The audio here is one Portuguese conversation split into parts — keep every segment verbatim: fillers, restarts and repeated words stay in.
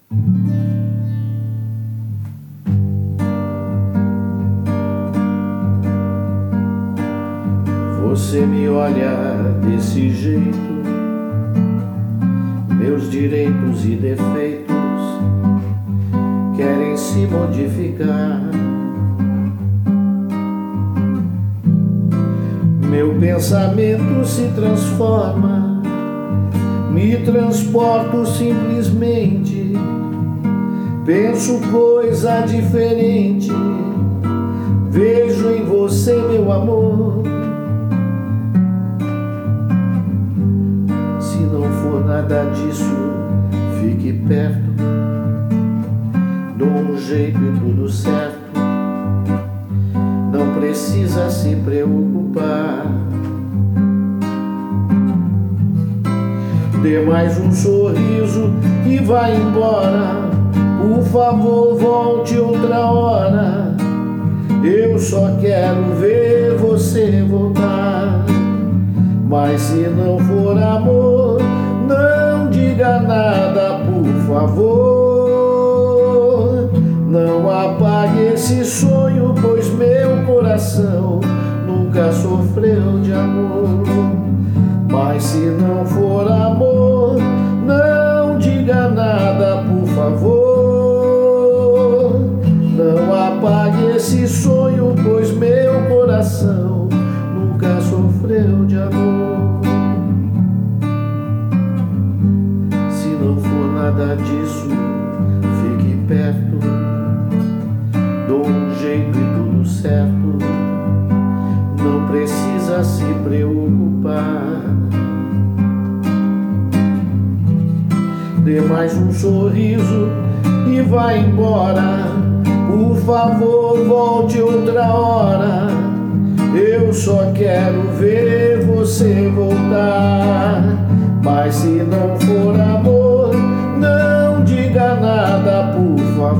Você me olha desse jeito, meus direitos e defeitos querem se modificar. Meu pensamento se transforma, me transporto simplesmente, penso coisa diferente, vejo em você meu amor. Se não for nada disso, fique perto, dou um jeito e tudo certo, não precisa se preocupar. Dê mais um sorriso e vá embora, por favor volte outra hora, eu só quero ver você voltar. Mas se não for amor, não diga nada, por favor. Não apague esse sonho, pois meu coração nunca sofreu de amor. Mas se não for amor, não diga nada, por favor. Não apague esse sonho, pois meu coração nunca sofreu de amor. Se não for nada disso, fique perto, dou um jeito e tudo certo, não precisa se preocupar. Dê mais um sorriso e vá embora, por favor volte outra hora, eu só quero ver você voltar. Mas se não for amor, não diga nada, por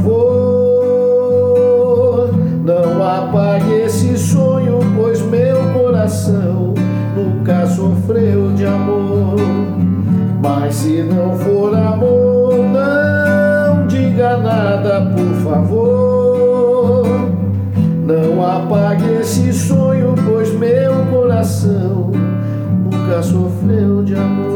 favor. Não apague esse sonho, pois meu coração nunca sofreu de amor. Mas se não for amor, não diga nada, por favor. Não apague esse sonho, pois meu coração nunca sofreu de amor.